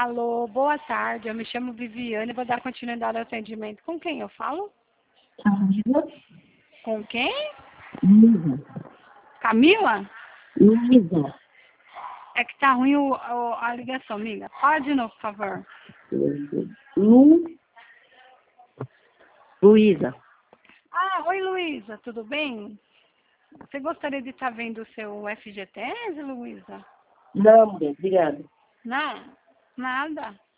Alô, boa tarde. Eu me chamo Viviane e vou dar continuidade ao atendimento. Com quem eu falo? Camila? Com quem? Luísa. Camila? Luísa. É que tá ruim a ligação, amiga. Fala de novo, por favor. Luísa. Ah, oi, Luísa. Tudo bem? Você gostaria de estar vendo o seu FGTS, Luísa? Não, mulher, obrigada. Não, nada.